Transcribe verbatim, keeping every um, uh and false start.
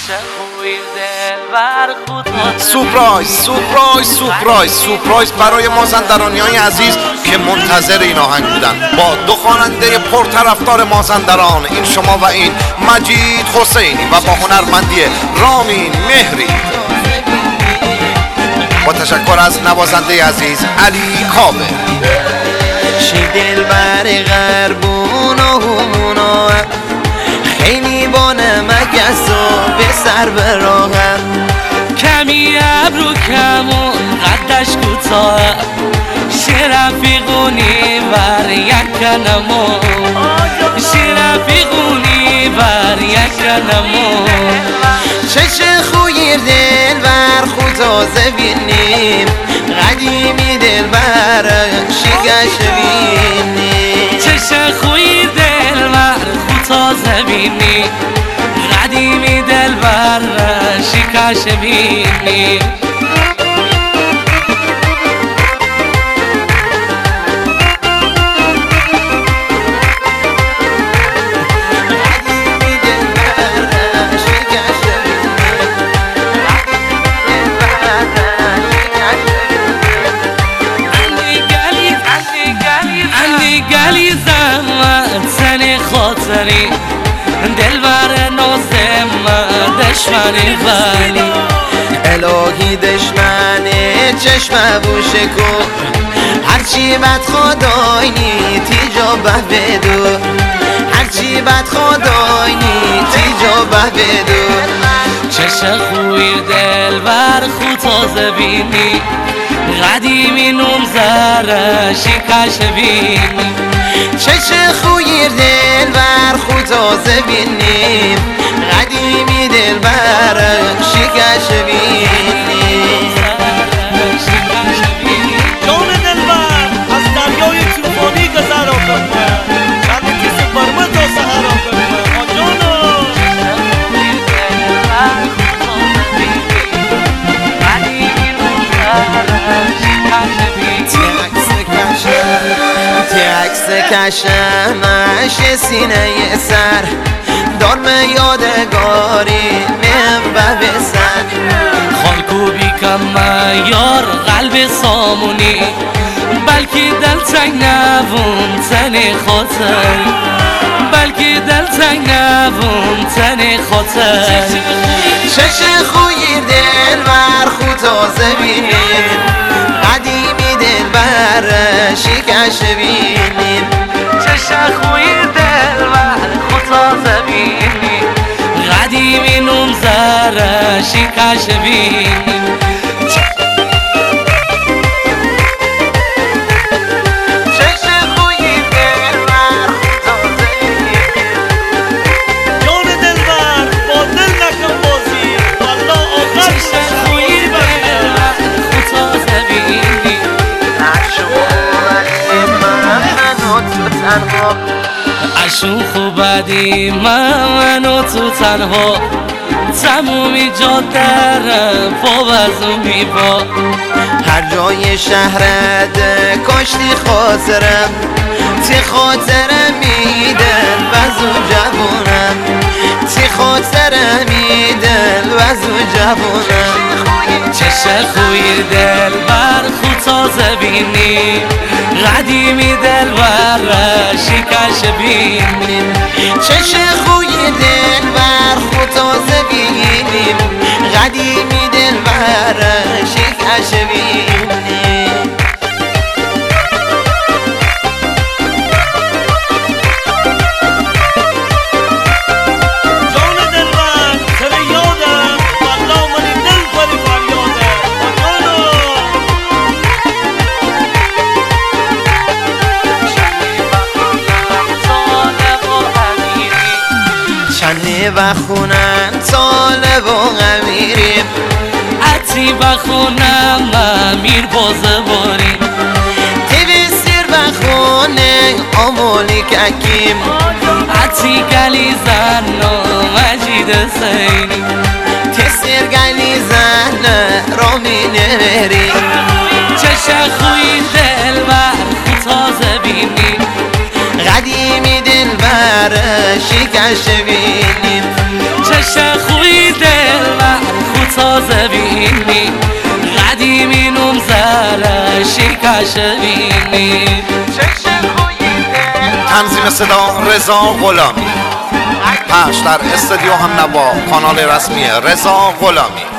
سورپرایز سورپرایز سورپرایز سورپرایز برای مازندرانیان عزیز که منتظر این آهنگ بودن. با دو خواننده پرطرفدار مازندران، این شما و این مجید حسینی و با هنرمندی رامین مهری، با تشکر از نوازنده عزیز علی کاوه. شی دلبر غربون و همونا خیلی با نمکست و به سر براهم، کمی ابرو کمون قدش کوتاه شرفیقونی بر یک کنمون، شرفیقونی بر یک کنمون. چشم خویر دل بر خود تازه بینیم، قدیمی دل بر شکش بینیم. چشم خویر دل بر خود تازه بینیم، قدیمی دل بر شکش بینیم. خاطری دل بر نازم دشمنی ولی الهی دشمن چشم بوشه کن، هرچی بد خداینی تیجا به بدو، هرچی بد خداینی تیجا به بدو. چشم خویر دل بر خود تازه بینی، قدیمی نوم زره شکش بینی. چشم خویر دل بر خود تازه بینیم، قدیمی دل بر شکش بینیم. جان دل بر از دریای طوفانی گذر آقا چند کسی برمه تا سهر آقا جانا. تکس کشمش سینه سر دارم یادگاری من به سر. خالکو بیکم یار قلب سامونی، بلکی دل تنگ نبون تن خاطر، بلکی دل تنگ نبون تن خاطر. چشم خویر دل بر خود تازه بینیم، قدیمی دل بر شکش بینیم. چشم خویر دل بر خود تازه بینیم، قدیمی نوم زره شکش بینیم. اشون خوبدی من و تو تنها، تمومی جا درم پا بزو میبا. هر جای شهرت کاشتی خاطرم، تی خاطرم میدن وزو جوانم، تی خاطرم میدن وزو جوانم. چشم خویر دل بر خود تازه بینی، قدیمی دل بر شکش بینیم. چشم خویر دل بر خود تازه بینیم، قدیمی دل بر شکش بینیم. چنه و خونم طالب و غمیریم، عطی و خونم امیر بازه باریم. تیوی سیر و خونه آمولی ککیم، عطی گلی زن و مجید سینی. تسیر گلی زن رامین مهری. چشم خوی دل بر خود تازه بینی، قدیمی دل بر شکش بینیم. چشم خوی دل بینی قدیمی نوم زره شکش بینی تنظیم صدا رضا غلامی، پخش در استودیو هم نوا، کانال رسمی رضا غلامی.